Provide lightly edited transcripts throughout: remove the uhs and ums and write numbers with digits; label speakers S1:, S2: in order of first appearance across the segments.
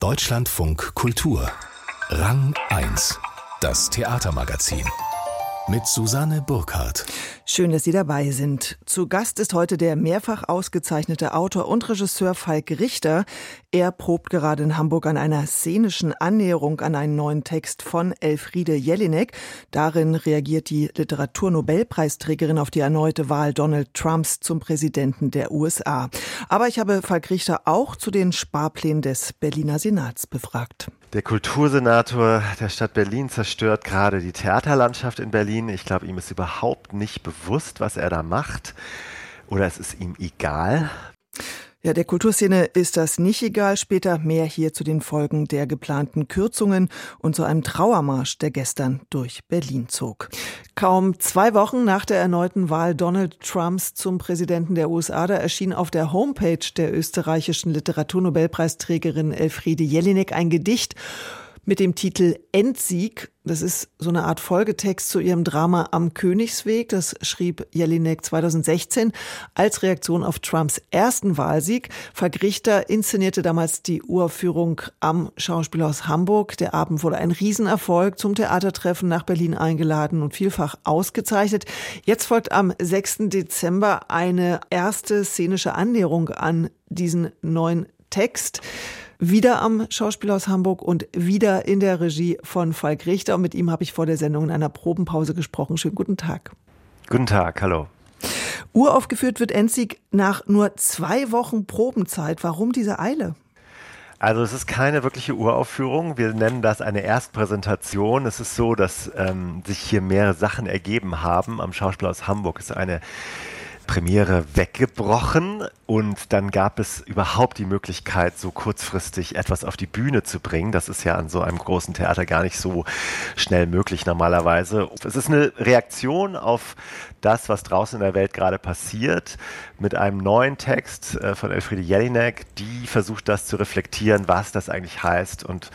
S1: Deutschlandfunk Kultur. Rang 1. Das Theatermagazin. Mit Susanne Burkhardt.
S2: Schön, dass Sie dabei sind. Zu Gast ist heute der mehrfach ausgezeichnete Autor und Regisseur Falk Richter. Er probt gerade in Hamburg an einer szenischen Annäherung an einen neuen Text von Elfriede Jelinek. Darin reagiert die Literaturnobelpreisträgerin auf die erneute Wahl Donald Trumps zum Präsidenten der USA. Aber ich habe Falk Richter auch zu den Sparplänen des Berliner Senats befragt.
S3: Der Kultursenator der Stadt Berlin zerstört gerade die Theaterlandschaft in Berlin. Ich glaube, ihm ist überhaupt nicht bewusst, was er da macht. Oder es ist ihm egal.
S2: Ja, der Kulturszene ist das nicht egal. Später mehr hier zu den Folgen der geplanten Kürzungen und zu einem Trauermarsch, der gestern durch Berlin zog. Kaum 2 Wochen nach der erneuten Wahl Donald Trumps zum Präsidenten der USA, da erschien auf der Homepage der österreichischen Literaturnobelpreisträgerin Elfriede Jelinek ein Gedicht mit dem Titel Endsieg. Das ist so eine Art Folgetext zu ihrem Drama Am Königsweg. Das schrieb Jelinek 2016 als Reaktion auf Trumps ersten Wahlsieg. Falk Richter inszenierte damals die Uraufführung am Schauspielhaus Hamburg. Der Abend wurde ein Riesenerfolg, zum Theatertreffen nach Berlin eingeladen und vielfach ausgezeichnet. Jetzt folgt am 6. Dezember eine erste szenische Annäherung an diesen neuen Text. Wieder am Schauspielhaus Hamburg und wieder in der Regie von Falk Richter. Und mit ihm habe ich vor der Sendung in einer Probenpause gesprochen. Schönen guten Tag.
S3: Guten Tag, hallo.
S2: Uraufgeführt wird Endsieg nach nur 2 Wochen Probenzeit. Warum diese Eile?
S3: Also es ist keine wirkliche Uraufführung. Wir nennen das eine Erstpräsentation. Es ist so, dass sich hier mehrere Sachen ergeben haben. Am Schauspielhaus Hamburg ist eine Premiere weggebrochen und dann gab es überhaupt die Möglichkeit, so kurzfristig etwas auf die Bühne zu bringen. Das ist ja an so einem großen Theater gar nicht so schnell möglich normalerweise. Es ist eine Reaktion auf das, was draußen in der Welt gerade passiert, mit einem neuen Text von Elfriede Jelinek, die versucht, das zu reflektieren, was das eigentlich heißt und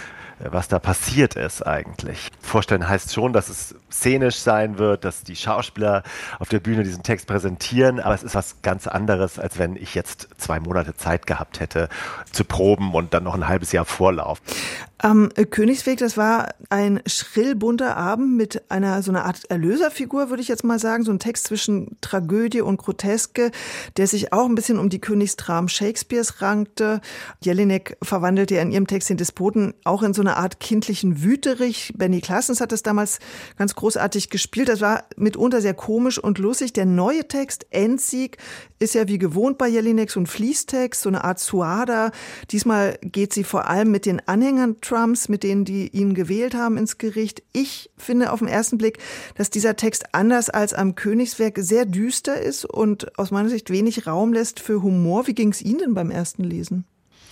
S3: was da passiert ist eigentlich. Vorstellen heißt schon, dass es szenisch sein wird, dass die Schauspieler auf der Bühne diesen Text präsentieren, aber es ist was ganz anderes, als wenn ich jetzt 2 Monate Zeit gehabt hätte zu proben und dann noch ein halbes Jahr Vorlauf.
S2: Am Königsweg, das war ein schrill bunter Abend mit so einer Art Erlöserfigur, würde ich jetzt mal sagen, so ein Text zwischen Tragödie und Groteske, der sich auch ein bisschen um die Königsdramen Shakespeares rankte. Jelinek verwandelte ja in ihrem Text den Despoten auch in so eine Art kindlichen Wüterich. Benny Claessens hat das damals ganz großartig gespielt. Das war mitunter sehr komisch und lustig. Der neue Text, Endsieg, ist ja wie gewohnt bei Jelinek so ein Fließtext, so eine Art Suada. Diesmal geht sie vor allem mit den Anhängern Trumps, mit denen, die ihn gewählt haben, ins Gericht. Ich finde auf den ersten Blick, dass dieser Text anders als am Königsweg sehr düster ist und aus meiner Sicht wenig Raum lässt für Humor. Wie ging es Ihnen denn beim ersten Lesen?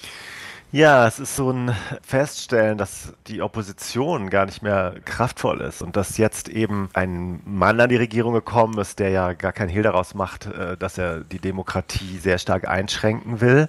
S3: Ja, es ist so ein Feststellen, dass die Opposition gar nicht mehr kraftvoll ist und dass jetzt eben ein Mann an die Regierung gekommen ist, der ja gar kein Hehl daraus macht, dass er die Demokratie sehr stark einschränken will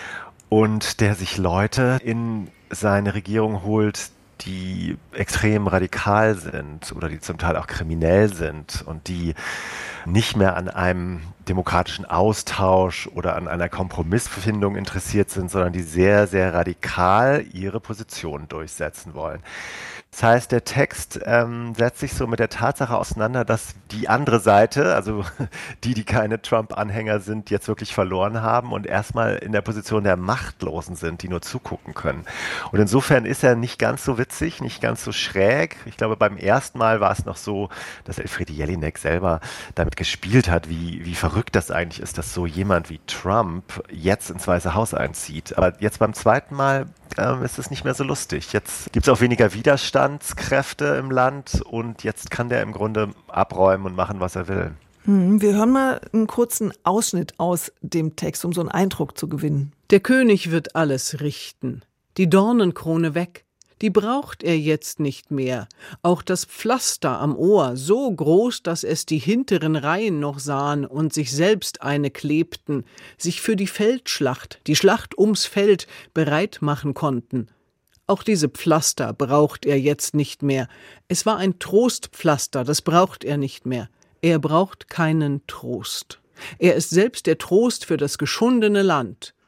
S3: und der sich Leute in seine Regierung holt, die extrem radikal sind oder die zum Teil auch kriminell sind und die nicht mehr an einem demokratischen Austausch oder an einer Kompromissfindung interessiert sind, sondern die sehr, sehr radikal ihre Position durchsetzen wollen. Das heißt, der Text setzt sich so mit der Tatsache auseinander, dass die andere Seite, also die keine Trump-Anhänger sind, jetzt wirklich verloren haben und erstmal in der Position der Machtlosen sind, die nur zugucken können. Und insofern ist er nicht ganz so witzig, nicht ganz so schräg. Ich glaube, beim ersten Mal war es noch so, dass Elfriede Jelinek selber damit gespielt hat, wie verrückt das eigentlich ist, dass so jemand wie Trump jetzt ins Weiße Haus einzieht. Aber jetzt beim zweiten Mal ist es nicht mehr so lustig. Jetzt gibt es auch weniger Widerstandskräfte im Land und jetzt kann der im Grunde abräumen und machen, was er will.
S2: Wir hören mal einen kurzen Ausschnitt aus dem Text, um so einen Eindruck zu gewinnen.
S4: Der König wird alles richten. Die Dornenkrone weg. Die braucht er jetzt nicht mehr. Auch das Pflaster am Ohr, so groß, dass es die hinteren Reihen noch sahen und sich selbst eine klebten, sich für die Feldschlacht, die Schlacht ums Feld, bereit machen konnten. Auch diese Pflaster braucht er jetzt nicht mehr. Es war ein Trostpflaster, das braucht er nicht mehr. Er braucht keinen Trost. Er ist selbst der Trost für das geschundene Land.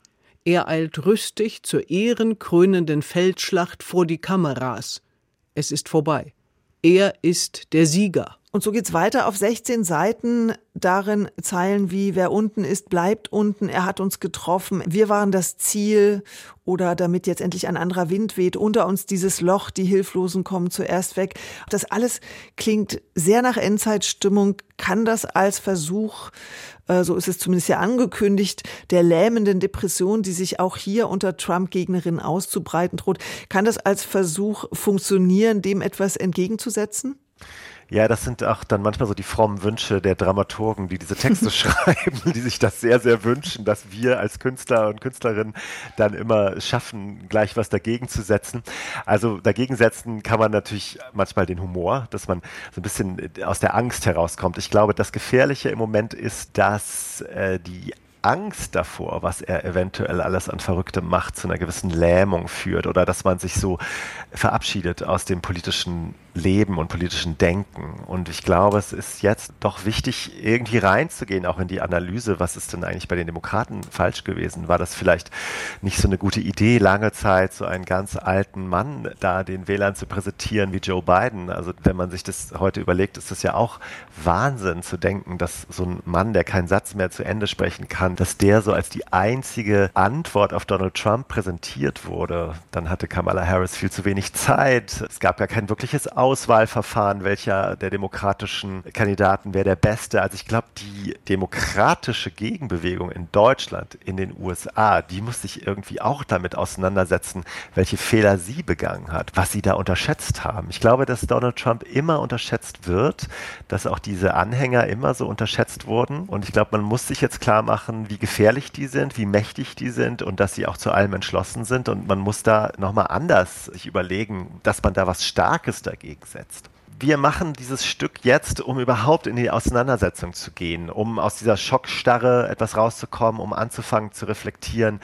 S4: Er eilt rüstig zur ehrenkrönenden Feldschlacht vor die Kameras. Es ist vorbei. Er ist der Sieger.
S2: Und so geht's weiter auf 16 Seiten, darin Zeilen wie wer unten ist, bleibt unten, er hat uns getroffen, wir waren das Ziel oder damit jetzt endlich ein anderer Wind weht, unter uns dieses Loch, die Hilflosen kommen zuerst weg. Das alles klingt sehr nach Endzeitstimmung. Kann das als Versuch, so ist es zumindest ja angekündigt, der lähmenden Depression, die sich auch hier unter Trump-Gegnerinnen auszubreiten droht, kann das als Versuch funktionieren, dem etwas entgegenzusetzen?
S3: Ja, das sind auch dann manchmal so die frommen Wünsche der Dramaturgen, die diese Texte schreiben, die sich das sehr, sehr wünschen, dass wir als Künstler und Künstlerinnen dann immer schaffen, gleich was dagegen zu setzen. Also dagegen setzen kann man natürlich manchmal den Humor, dass man so ein bisschen aus der Angst herauskommt. Ich glaube, das Gefährliche im Moment ist, dass die Angst davor, was er eventuell alles an Verrücktem macht, zu einer gewissen Lähmung führt oder dass man sich so verabschiedet aus dem politischen Leben und politischen Denken. Und ich glaube, es ist jetzt doch wichtig, irgendwie reinzugehen, auch in die Analyse, was ist denn eigentlich bei den Demokraten falsch gewesen? War das vielleicht nicht so eine gute Idee, lange Zeit so einen ganz alten Mann da den Wählern zu präsentieren wie Joe Biden? Also wenn man sich das heute überlegt, ist das ja auch Wahnsinn zu denken, dass so ein Mann, der keinen Satz mehr zu Ende sprechen kann, dass der so als die einzige Antwort auf Donald Trump präsentiert wurde. Dann hatte Kamala Harris viel zu wenig Zeit. Es gab gar kein wirkliches Auswahlverfahren, welcher der demokratischen Kandidaten wäre der Beste. Also ich glaube, die demokratische Gegenbewegung in Deutschland, in den USA, die muss sich irgendwie auch damit auseinandersetzen, welche Fehler sie begangen hat, was sie da unterschätzt haben. Ich glaube, dass Donald Trump immer unterschätzt wird, dass auch diese Anhänger immer so unterschätzt wurden. Und ich glaube, man muss sich jetzt klar machen, wie gefährlich die sind, wie mächtig die sind und dass sie auch zu allem entschlossen sind. Und man muss da nochmal anders sich überlegen, dass man da was Starkes dagegen setzt. Wir machen dieses Stück jetzt, um überhaupt in die Auseinandersetzung zu gehen, um aus dieser Schockstarre etwas rauszukommen, um anzufangen zu reflektieren,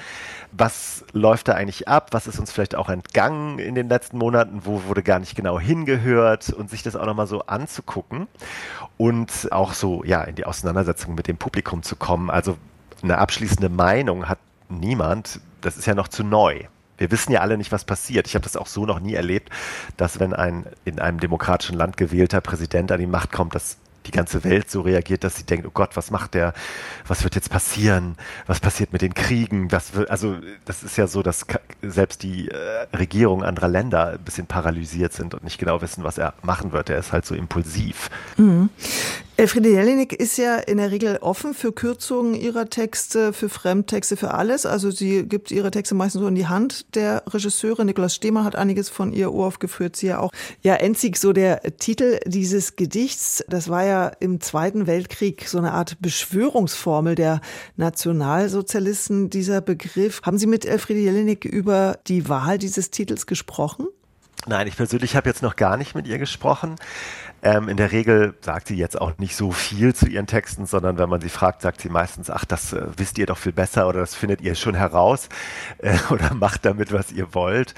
S3: was läuft da eigentlich ab, was ist uns vielleicht auch entgangen in den letzten Monaten, wo wurde gar nicht genau hingehört und sich das auch nochmal so anzugucken und auch so ja in die Auseinandersetzung mit dem Publikum zu kommen. Also eine abschließende Meinung hat niemand, das ist ja noch zu neu. Wir wissen ja alle nicht, was passiert. Ich habe das auch so noch nie erlebt, dass wenn ein in einem demokratischen Land gewählter Präsident an die Macht kommt, dass die ganze Welt so reagiert, dass sie denkt, oh Gott, was macht der? Was wird jetzt passieren? Was passiert mit den Kriegen? Also das ist ja so, dass selbst die Regierungen anderer Länder ein bisschen paralysiert sind und nicht genau wissen, was er machen wird. Er ist halt so impulsiv.
S2: Mhm. Elfriede Jelinek ist ja in der Regel offen für Kürzungen ihrer Texte, für Fremdtexte, für alles. Also sie gibt ihre Texte meistens so in die Hand der Regisseure. Nikolaus Stehmann hat einiges von ihr aufgeführt. Sie ja auch. Ja, Endsieg, so der Titel dieses Gedichts. Das war ja im Zweiten Weltkrieg so eine Art Beschwörungsformel der Nationalsozialisten, dieser Begriff. Haben Sie mit Elfriede Jelinek über die Wahl dieses Titels gesprochen?
S3: Nein, ich persönlich habe jetzt noch gar nicht mit ihr gesprochen. In der Regel sagt sie jetzt auch nicht so viel zu ihren Texten, sondern wenn man sie fragt, sagt sie meistens, ach, das wisst ihr doch viel besser oder das findet ihr schon heraus oder macht damit, was ihr wollt.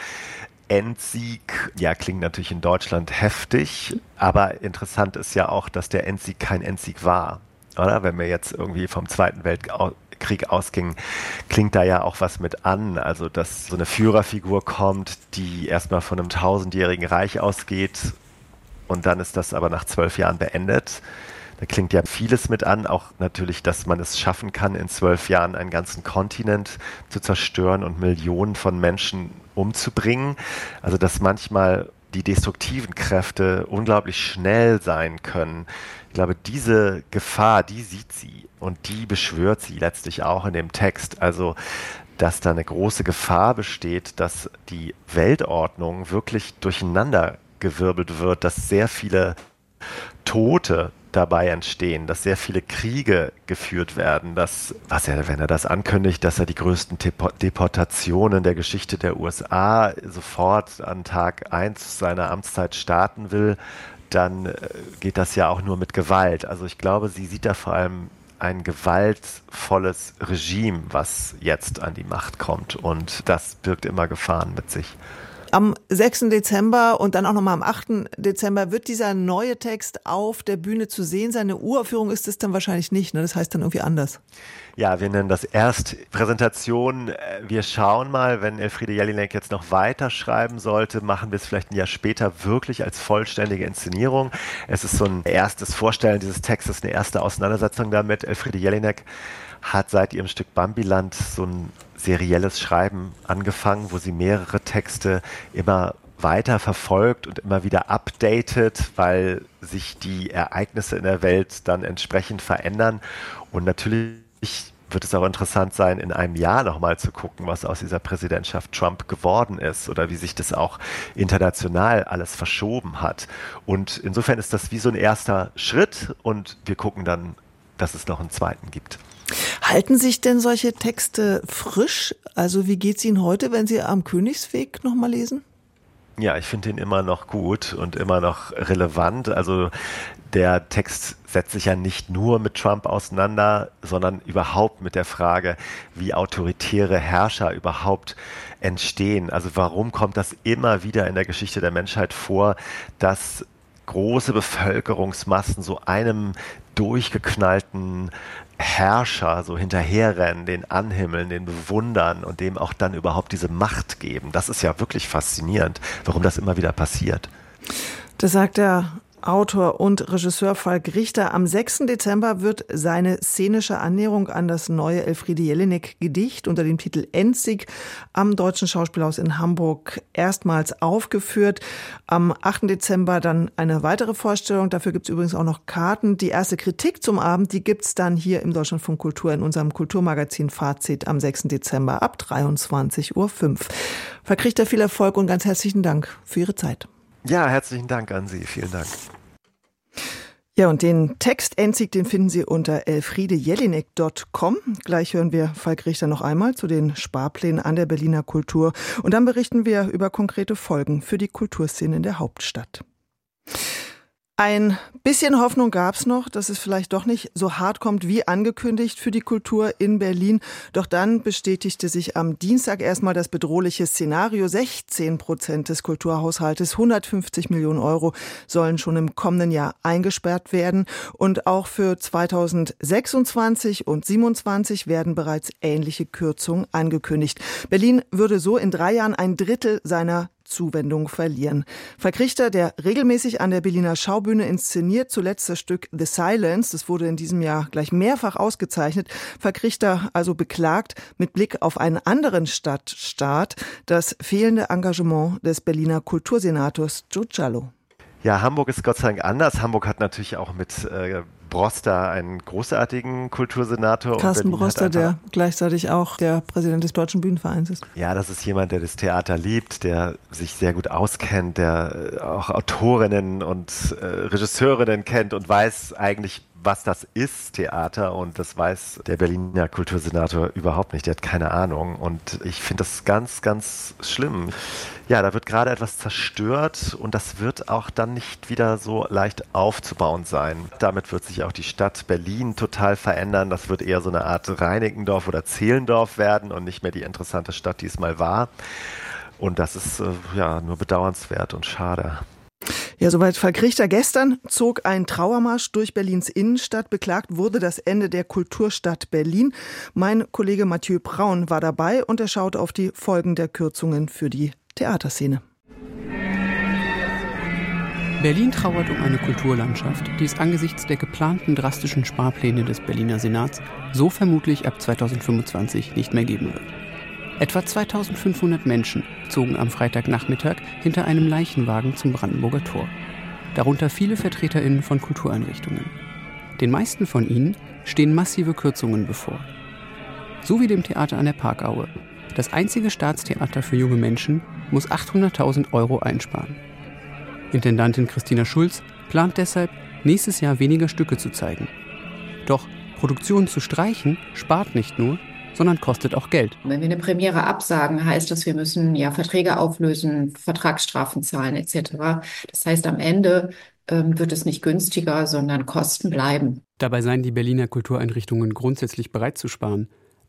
S3: Endsieg, ja, klingt natürlich in Deutschland heftig, aber interessant ist ja auch, dass der Endsieg kein Endsieg war, oder? Wenn wir jetzt irgendwie vom Zweiten Weltkrieg ausgingen, klingt da ja auch was mit an, also dass so eine Führerfigur kommt, die erstmal von einem 1000-jährigen Reich ausgeht und dann ist das aber nach 12 Jahren beendet. Da klingt ja vieles mit an, auch natürlich, dass man es schaffen kann, in 12 Jahren einen ganzen Kontinent zu zerstören und Millionen von Menschen umzubringen. Also dass manchmal die destruktiven Kräfte unglaublich schnell sein können. Ich glaube, diese Gefahr, die sieht sie und die beschwört sie letztlich auch in dem Text. Also dass da eine große Gefahr besteht, dass die Weltordnung wirklich durcheinandergewirbelt wird, dass sehr viele Tote dabei entstehen, dass sehr viele Kriege geführt werden, dass, wenn er das ankündigt, dass er die größten Deportationen der Geschichte der USA sofort an Tag 1 seiner Amtszeit starten will, dann geht das ja auch nur mit Gewalt. Also ich glaube, sie sieht da vor allem ein gewaltvolles Regime, was jetzt an die Macht kommt und das birgt immer Gefahren mit sich.
S2: Am 6. Dezember und dann auch nochmal am 8. Dezember wird dieser neue Text auf der Bühne zu sehen sein. Eine Uraufführung ist es dann wahrscheinlich nicht, ne? Das heißt dann irgendwie anders.
S3: Ja, wir nennen das Erstpräsentation. Wir schauen mal, wenn Elfriede Jelinek jetzt noch weiter schreiben sollte, machen wir es vielleicht ein Jahr später wirklich als vollständige Inszenierung. Es ist so ein erstes Vorstellen dieses Textes, eine erste Auseinandersetzung damit. Elfriede Jelinek hat seit ihrem Stück Bambiland so ein serielles Schreiben angefangen, wo sie mehrere Texte immer weiter verfolgt und immer wieder updatet, weil sich die Ereignisse in der Welt dann entsprechend verändern. Und natürlich wird es auch interessant sein, in einem Jahr nochmal zu gucken, was aus dieser Präsidentschaft Trump geworden ist oder wie sich das auch international alles verschoben hat. Und insofern ist das wie so ein erster Schritt und wir gucken dann, dass es noch einen zweiten gibt.
S2: Halten sich denn solche Texte frisch? Also wie geht es Ihnen heute, wenn Sie am Königsweg nochmal lesen?
S3: Ja, ich finde ihn immer noch gut und immer noch relevant. Also der Text setzt sich ja nicht nur mit Trump auseinander, sondern überhaupt mit der Frage, wie autoritäre Herrscher überhaupt entstehen. Also warum kommt das immer wieder in der Geschichte der Menschheit vor, dass große Bevölkerungsmassen so einem durchgeknallten Herrscher so hinterherrennen, den anhimmeln, den bewundern und dem auch dann überhaupt diese Macht geben. Das ist ja wirklich faszinierend, warum das immer wieder passiert.
S2: Das sagt der Autor und Regisseur Falk Richter. Am 6. Dezember wird seine szenische Annäherung an das neue Elfriede Jelinek-Gedicht unter dem Titel Enzig am Deutschen Schauspielhaus in Hamburg erstmals aufgeführt. Am 8. Dezember dann eine weitere Vorstellung. Dafür gibt es übrigens auch noch Karten. Die erste Kritik zum Abend, die gibt es dann hier im Deutschlandfunk Kultur in unserem Kulturmagazin Fazit am 6. Dezember ab 23.05 Uhr. Falk Richter, viel Erfolg und ganz herzlichen Dank für Ihre Zeit.
S3: Ja, herzlichen Dank an Sie. Vielen Dank.
S2: Ja, und den Text Enzig, den finden Sie unter elfriedejelinek.com. Gleich hören wir Falk Richter noch einmal zu den Sparplänen an der Berliner Kultur. Und dann berichten wir über konkrete Folgen für die Kulturszene in der Hauptstadt. Ein bisschen Hoffnung gab's noch, dass es vielleicht doch nicht so hart kommt wie angekündigt für die Kultur in Berlin. Doch dann bestätigte sich am Dienstag erstmal das bedrohliche Szenario. 16% des Kulturhaushaltes, 150 Millionen Euro, sollen schon im kommenden Jahr eingesperrt werden. Und auch für 2026 und 2027 werden bereits ähnliche Kürzungen angekündigt. Berlin würde so in 3 Jahren ein Drittel seiner Zuwendung verlieren. Falk Richter, der regelmäßig an der Berliner Schaubühne inszeniert, zuletzt das Stück The Silence, das wurde in diesem Jahr gleich mehrfach ausgezeichnet. Falk Richter also beklagt mit Blick auf einen anderen Stadtstaat das fehlende Engagement des Berliner Kultursenators Joe Giallo.
S3: Ja, Hamburg ist Gott sei Dank anders. Hamburg hat natürlich auch mit Broster einen großartigen Kultursenator.
S2: Carsten Broster, der gleichzeitig auch der Präsident des Deutschen Bühnenvereins ist.
S3: Ja, das ist jemand, der das Theater liebt, der sich sehr gut auskennt, der auch Autorinnen und Regisseurinnen kennt und weiß eigentlich, was das ist, Theater, und das weiß der Berliner Kultursenator überhaupt nicht. Der hat keine Ahnung und ich finde das ganz, ganz schlimm. Ja, da wird gerade etwas zerstört und das wird auch dann nicht wieder so leicht aufzubauen sein. Damit wird sich auch die Stadt Berlin total verändern. Das wird eher so eine Art Reinickendorf oder Zehlendorf werden und nicht mehr die interessante Stadt, die es mal war. Und das ist nur bedauernswert und schade.
S2: Ja, soweit Falk Richter. Gestern zog ein Trauermarsch durch Berlins Innenstadt. Beklagt wurde das Ende der Kulturstadt Berlin. Mein Kollege Mathieu Braun war dabei und er schaut auf die Folgen der Kürzungen für die Theaterszene.
S5: Berlin trauert um eine Kulturlandschaft, die es angesichts der geplanten drastischen Sparpläne des Berliner Senats so vermutlich ab 2025 nicht mehr geben wird. Etwa 2500 Menschen zogen am Freitagnachmittag hinter einem Leichenwagen zum Brandenburger Tor. Darunter viele VertreterInnen von Kultureinrichtungen. Den meisten von ihnen stehen massive Kürzungen bevor. So wie dem Theater an der Parkaue. Das einzige Staatstheater für junge Menschen muss 800.000 Euro einsparen. Intendantin Christina Schulz plant deshalb, nächstes Jahr weniger Stücke zu zeigen. Doch Produktionen zu streichen spart nicht nur, sondern kostet auch Geld.
S6: Wenn wir eine Premiere absagen, heißt das, wir müssen Verträge auflösen, Vertragsstrafen zahlen etc. Das heißt, am Ende wird es nicht günstiger, sondern Kosten bleiben.
S5: Dabei seien die Berliner Kultureinrichtungen grundsätzlich bereit zu sparen.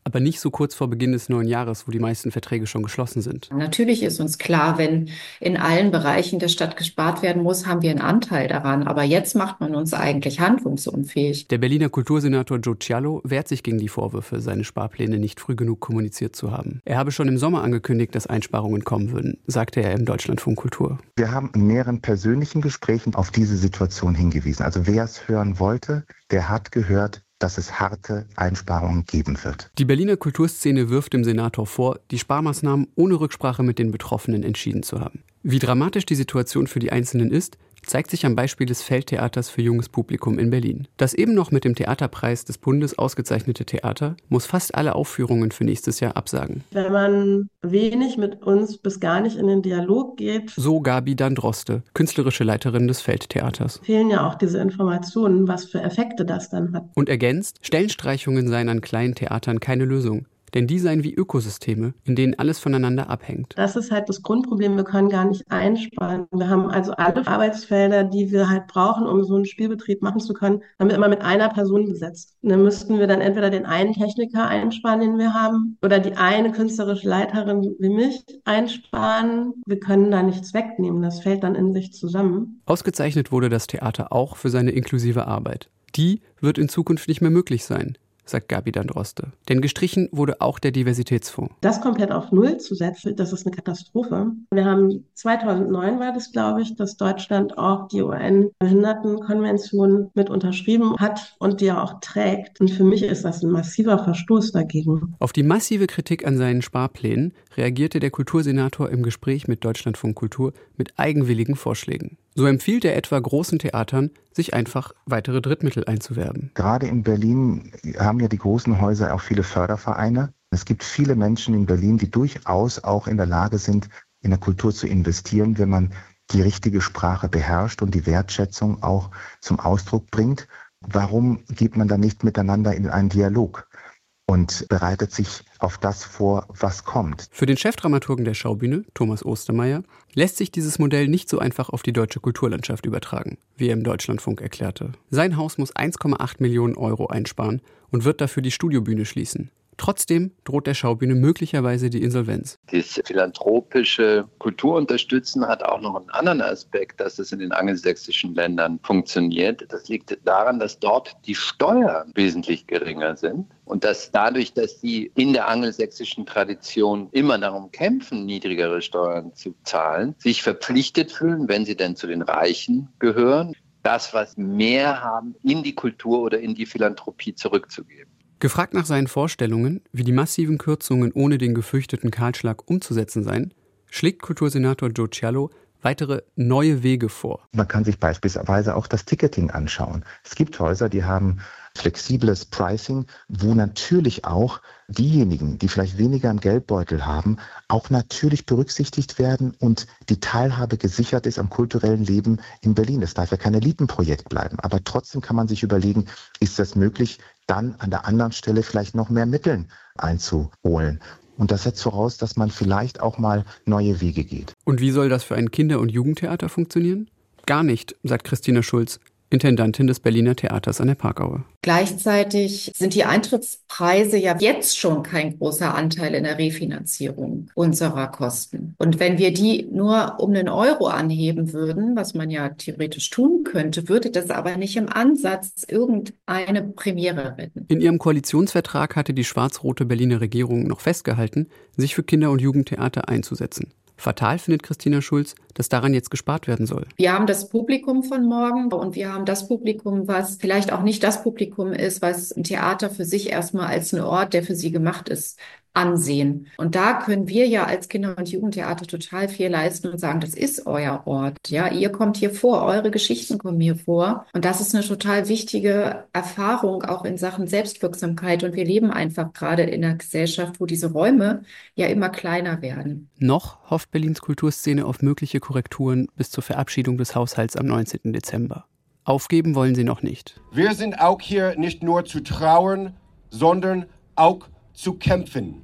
S5: aber nicht so kurz vor Beginn des neuen Jahres, wo die meisten Verträge schon geschlossen sind.
S6: Natürlich ist uns klar, wenn in allen Bereichen der Stadt gespart werden muss, haben wir einen Anteil daran. Aber jetzt macht man uns eigentlich handlungsunfähig.
S5: Der Berliner Kultursenator Joe Cialo wehrt sich gegen die Vorwürfe, seine Sparpläne nicht früh genug kommuniziert zu haben. Er habe schon im Sommer angekündigt, dass Einsparungen kommen würden, sagte er im Deutschlandfunk Kultur.
S7: Wir haben in mehreren persönlichen Gesprächen auf diese Situation hingewiesen. Also wer es hören wollte, der hat gehört, dass es harte Einsparungen geben wird.
S5: Die Berliner Kulturszene wirft dem Senator vor, die Sparmaßnahmen ohne Rücksprache mit den Betroffenen entschieden zu haben. Wie dramatisch die Situation für die Einzelnen ist, zeigt sich am Beispiel des Feldtheaters für junges Publikum in Berlin. Das eben noch mit dem Theaterpreis des Bundes ausgezeichnete Theater muss fast alle Aufführungen für nächstes Jahr absagen.
S8: Wenn man wenig mit uns bis gar nicht in den Dialog geht,
S5: so Gabi Dandroste, künstlerische Leiterin des Feldtheaters.
S8: Fehlen ja auch diese Informationen, was für Effekte das dann hat.
S5: Und ergänzt, Stellenstreichungen seien an kleinen Theatern keine Lösung. Denn die seien wie Ökosysteme, in denen alles voneinander abhängt.
S8: Das ist halt das Grundproblem, wir können gar nicht einsparen. Wir haben also alle Arbeitsfelder, die wir halt brauchen, um so einen Spielbetrieb machen zu können, haben wir immer mit einer Person besetzt. Und dann müssten wir dann entweder den einen Techniker einsparen, den wir haben, oder die eine künstlerische Leiterin wie mich einsparen. Wir können da nichts wegnehmen, das fällt dann in sich zusammen.
S5: Ausgezeichnet wurde das Theater auch für seine inklusive Arbeit. Die wird in Zukunft nicht mehr möglich sein, sagt Gabi Dandroste. Denn gestrichen wurde auch der Diversitätsfonds.
S8: Das komplett auf Null zu setzen, das ist eine Katastrophe. Wir haben 2009 war das, glaube ich, dass Deutschland auch die UN-Behindertenkonvention mit unterschrieben hat und die ja auch trägt. Und für mich ist das ein massiver Verstoß dagegen.
S5: Auf die massive Kritik an seinen Sparplänen reagierte der Kultursenator im Gespräch mit Deutschlandfunk Kultur mit eigenwilligen Vorschlägen. So empfiehlt er etwa großen Theatern, sich einfach weitere Drittmittel einzuwerben.
S7: Gerade in Berlin haben ja die großen Häuser auch viele Fördervereine. Es gibt viele Menschen in Berlin, die durchaus auch in der Lage sind, in der Kultur zu investieren, wenn man die richtige Sprache beherrscht und die Wertschätzung auch zum Ausdruck bringt. Warum geht man dann nicht miteinander in einen Dialog und bereitet sich auf das vor, was kommt?
S5: Für den Chefdramaturgen der Schaubühne, Thomas Ostermeier, lässt sich dieses Modell nicht so einfach auf die deutsche Kulturlandschaft übertragen, wie er im Deutschlandfunk erklärte. Sein Haus muss 1,8 Millionen Euro einsparen und wird dafür die Studiobühne schließen. Trotzdem droht der Schaubühne möglicherweise die Insolvenz.
S9: Das philanthropische Kulturunterstützen hat auch noch einen anderen Aspekt, dass es in den angelsächsischen Ländern funktioniert. Das liegt daran, dass dort die Steuern wesentlich geringer sind und dass dadurch, dass die in der angelsächsischen Tradition immer darum kämpfen, niedrigere Steuern zu zahlen, sich verpflichtet fühlen, wenn sie denn zu den Reichen gehören, das, was mehr haben, in die Kultur oder in die Philanthropie zurückzugeben.
S5: Gefragt nach seinen Vorstellungen, wie die massiven Kürzungen ohne den gefürchteten Kahlschlag umzusetzen seien, schlägt Kultursenator Joe Cialo weitere neue Wege vor.
S7: Man kann sich beispielsweise auch das Ticketing anschauen. Es gibt Häuser, die haben flexibles Pricing, wo natürlich auch diejenigen, die vielleicht weniger im Geldbeutel haben, auch natürlich berücksichtigt werden und die Teilhabe gesichert ist am kulturellen Leben in Berlin. Es darf ja kein Elitenprojekt bleiben, aber trotzdem kann man sich überlegen, ist das möglich, dann an der anderen Stelle vielleicht noch mehr Mittel einzuholen. Und das setzt voraus, dass man vielleicht auch mal neue Wege geht.
S5: Und wie soll das für ein Kinder- und Jugendtheater funktionieren? Gar nicht, sagt Christina Schulz, Intendantin des Berliner Theaters an der Parkaue.
S6: Gleichzeitig sind die Eintrittspreise ja jetzt schon kein großer Anteil in der Refinanzierung unserer Kosten. Und wenn wir die nur um €1 anheben würden, was man ja theoretisch tun könnte, würde das aber nicht im Ansatz irgendeine Premiere retten.
S5: In ihrem Koalitionsvertrag hatte die schwarz-rote Berliner Regierung noch festgehalten, sich für Kinder- und Jugendtheater einzusetzen. Fatal findet Christina Schulz, dass daran jetzt gespart werden soll.
S6: Wir haben das Publikum von morgen und wir haben das Publikum, was vielleicht auch nicht das Publikum ist, was ein Theater für sich erstmal als ein Ort, der für sie gemacht ist, ansehen. Und da können wir ja als Kinder- und Jugendtheater total viel leisten und sagen, das ist euer Ort. Ja, ihr kommt hier vor, eure Geschichten kommen hier vor. Und das ist eine total wichtige Erfahrung auch in Sachen Selbstwirksamkeit. Und wir leben einfach gerade in einer Gesellschaft, wo diese Räume ja immer kleiner werden.
S5: Noch hofft Berlins Kulturszene auf mögliche Korrekturen bis zur Verabschiedung des Haushalts am 19. Dezember. Aufgeben wollen sie noch nicht.
S10: Wir sind auch hier nicht nur zu trauern, sondern auch zu kämpfen.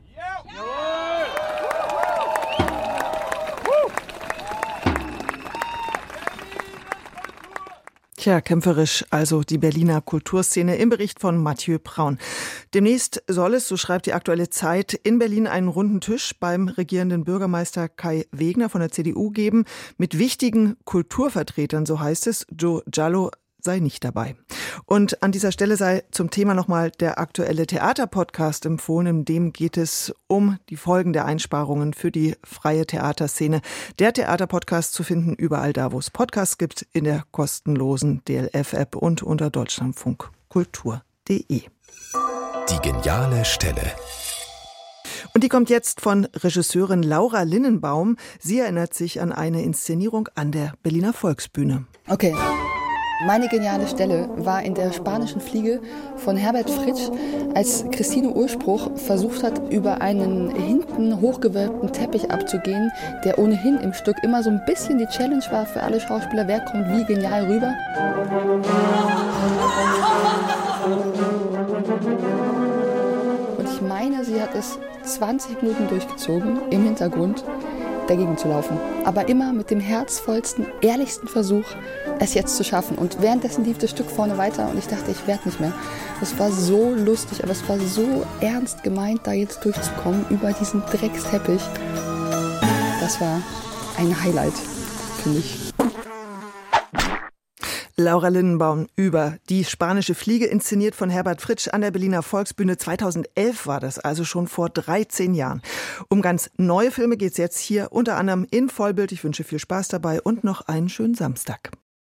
S2: Tja, kämpferisch also die Berliner Kulturszene im Bericht von Mathieu Braun. Demnächst soll es, so schreibt die Aktuelle Zeit, in Berlin einen runden Tisch beim regierenden Bürgermeister Kai Wegner von der CDU geben, mit wichtigen Kulturvertretern, so heißt es. Joe Giallo sei nicht dabei. Und an dieser Stelle sei zum Thema nochmal der aktuelle Theaterpodcast empfohlen. In dem geht es um die Folgen der Einsparungen für die freie Theaterszene. Der Theaterpodcast zu finden überall da, wo es Podcasts gibt, in der kostenlosen DLF-App und unter deutschlandfunkkultur.de.
S1: Die geniale Stelle.
S2: Und die kommt jetzt von Regisseurin Laura Linnenbaum. Sie erinnert sich an eine Inszenierung an der Berliner Volksbühne.
S11: Okay. Meine geniale Stelle war in der Spanischen Fliege von Herbert Fritsch, als Christine Urspruch versucht hat, über einen hinten hochgewölbten Teppich abzugehen, der ohnehin im Stück immer so ein bisschen die Challenge war für alle Schauspieler, wer kommt wie genial rüber. Und ich meine, sie hat es 20 Minuten durchgezogen, im Hintergrund dagegen zu laufen. Aber immer mit dem herzvollsten, ehrlichsten Versuch, es jetzt zu schaffen. Und währenddessen lief das Stück vorne weiter und ich dachte, ich werde nicht mehr. Es war so lustig, aber es war so ernst gemeint, da jetzt durchzukommen über diesen Drecksteppich. Das war ein Highlight für mich.
S2: Laura Linnenbaum über die Spanische Fliege, inszeniert von Herbert Fritsch an der Berliner Volksbühne. 2011 war das, also schon vor 13 Jahren. Um ganz neue Filme geht es jetzt hier unter anderem in Vollbild. Ich wünsche viel Spaß dabei und noch einen schönen Samstag.